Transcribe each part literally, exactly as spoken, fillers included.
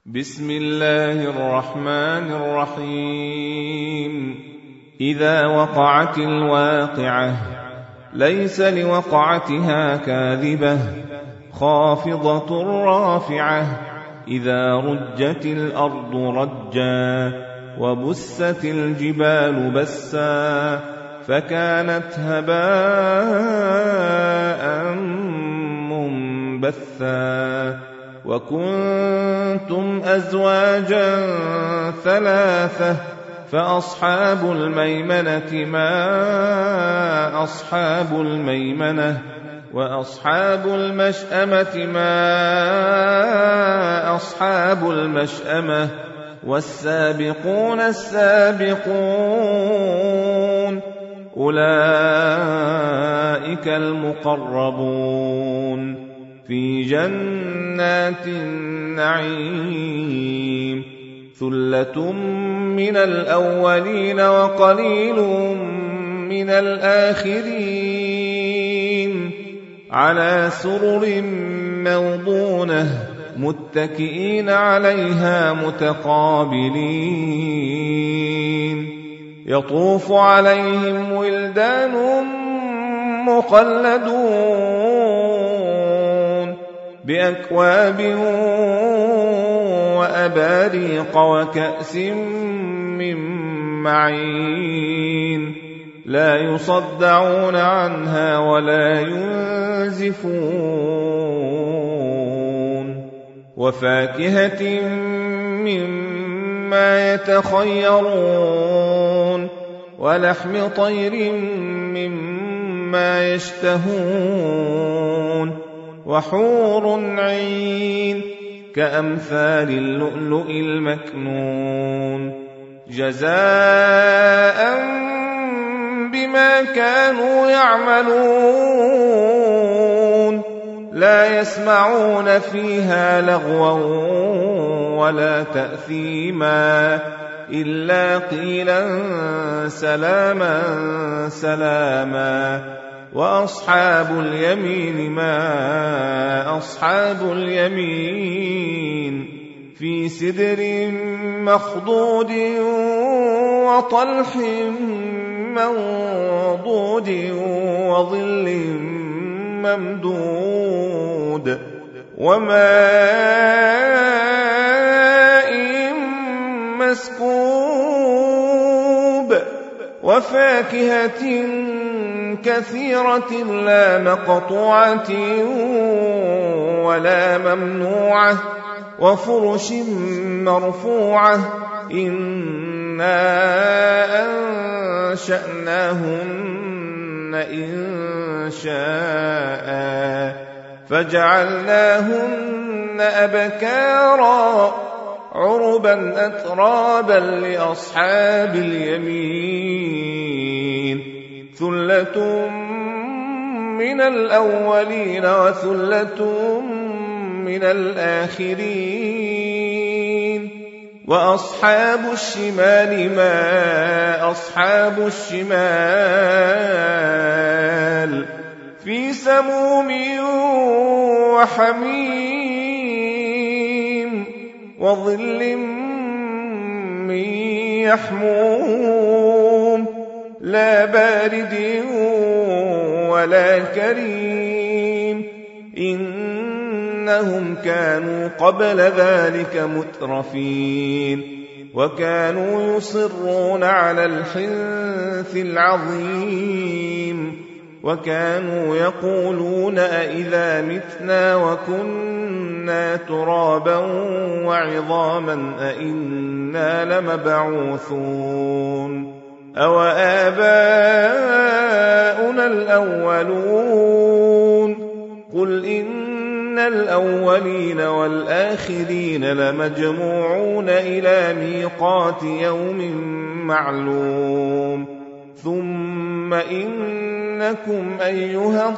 بسم الله الرحمن الرحيم. إذا وقعت الواقعة ليس لوقعتها كاذبة خافضة رافعة إذا رجت الأرض رجا وبست الجبال بسا فكانت هباء منبثا وكنتم أزواجا ثلاثة فأصحاب الميمنة ما أصحاب الميمنة وأصحاب المشأمة ما أصحاب المشأمة والسابقون السابقون أولئك المقربون في جنات النعيم ثلة من الأولين وقليل من الآخرين على سرر موضونة متكئين عليها متقابلين يطوف عليهم ولدان مخلدون بأكواب وأباريق وكأس من معين لا يصدعون عنها ولا ينزفون وفاكهة مما يتخيرون ولحم طير مما يشتهون وحور عين كأمثال اللؤلؤ المكنون جزاء بما كانوا يعملون لا يسمعون فيها لغوا ولا تأثيما إلا قيلا سلاما سلاما وأصحاب اليمين ما أصحاب اليمين في سدر مخضود وطلح منضود وظل ممدود وماء مسكوب وفاكهة كثيرة لا مقطوعة ولا ممنوعة وفرش مرفوعة إنا أنشأناهن إن شاء فجعلناهن أبكارا عربا أترابا لأصحاب اليمين ثلة من الأولين وثلة من الآخرين وأصحاب الشمال ما أصحاب الشمال في سموم وحميم وظل من يحموم لا بارد ولا كريم إنهم كانوا قبل ذلك مترفين وكانوا يصرون على الحنث العظيم وكانوا يقولون أئذا متنا وكنا ترابا وعظاما أئنا لمبعوثون أو آباؤنا الأولون قل إن الأولين والآخرين لمجموعون إلى ميقات يوم معلوم ثم إنكم أيها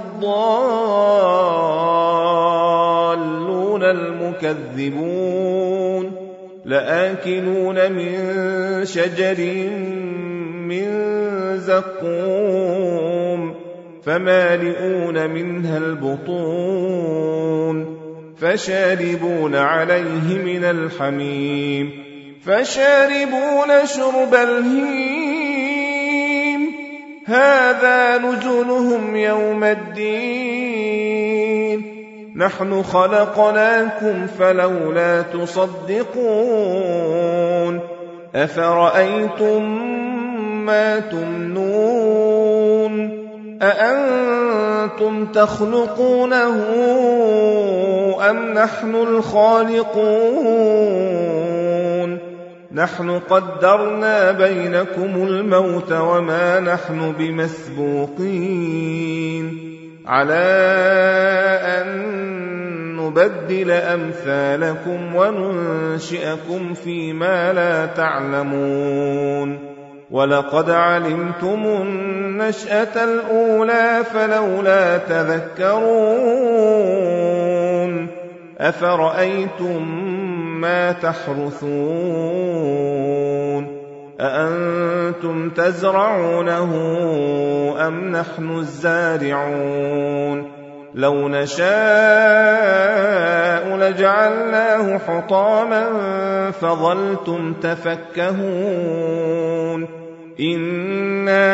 الضالون المكذبون لآكلون من شجر من زقوم فمالئون منها البطون فشاربون عليه من الحميم فشاربون شرب الهيم هذا نزلهم يوم الدين نحن خلقناكم فلولا تصدقون أفرأيتم ما تمنون أأنتم تخلقونه أم نحن الخالقون نحن قدرنا بينكم الموت وما نحن بمسبوقين على أن نبدل أمثالكم وننشئكم فيما لا تعلمون ولقد علمتم النشأة الأولى فلولا تذكرون أفرأيتم ما تحرثون أأنتم تزرعونه أم نحن الزارعون لو نشاء لجعلناه حطاما فظلتم تفكهون إنا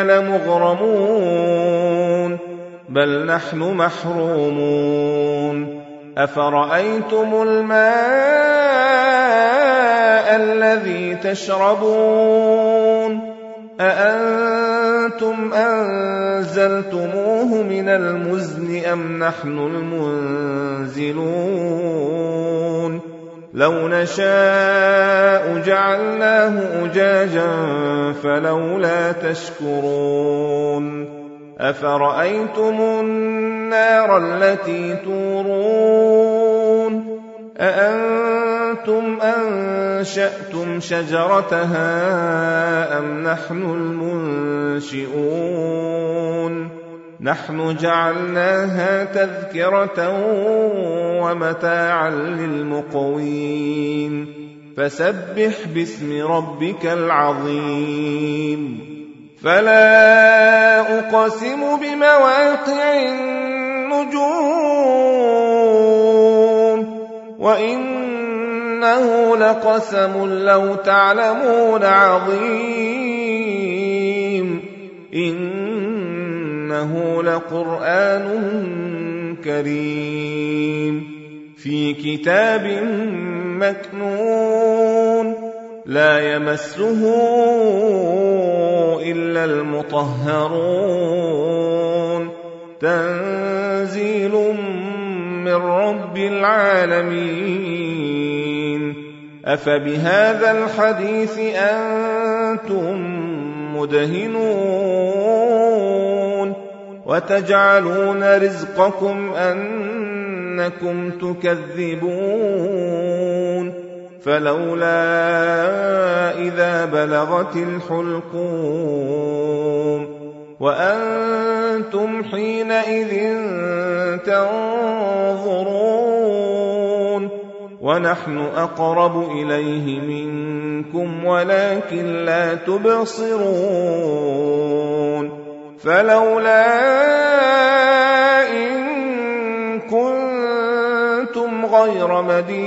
لمغرمون بل نحن محرومون أفرأيتم الماء الذي تشربون أأنتم أنزلتموه من المزن أم نحن المنزلون لو نشاء جعلناه أجاجا فلولا تشكرون أفرأيتم النار التي تورون أأنتم أنشأتم شجرتها أم نحن المنشئون نحن جعلناها تذكرة ومتاعا للمقوين فسبح باسم ربك العظيم فلا أقسم بمواقع النجوم وإنه لقسم لو تعلمون عظيم إنه لقرآن كريم في كتاب مكنون لا يمسه إلا المطهرون تنزيل من رب العالمين أفبهذا الحديث أنتم مدهنون وتجعلون رزقكم أنكم تكذبون فلولا إذا بلغت الحلقوم وأنتم حينئذ تنظرون ونحن أقرب إليه منكم ولكن لا تبصرون فلولا إن كنتم غير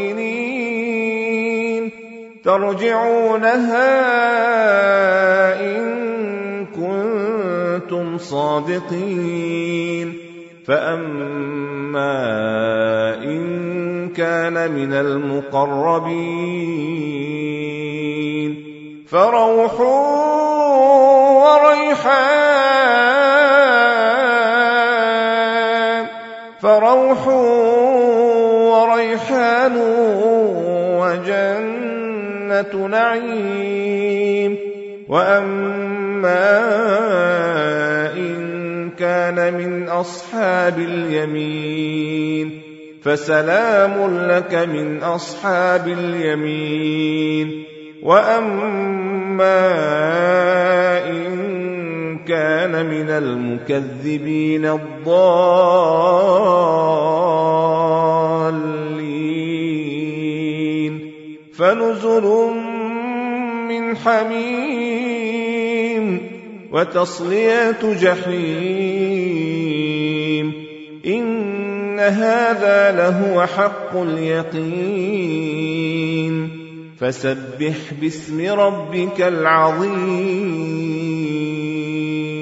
مدينين ترجعونها إن كنتم صادقين فأما إن كان من المقربين فروح وريحان فروح وريحان وجنة نعيم وأما إن كان من أصحاب اليمين فسلام لك من أصحاب اليمين وأما إن كان من المكذبين الضالين فنزل من حميم وتصلية جحيم إن هذا لهو حق اليقين فسبح باسم ربك العظيم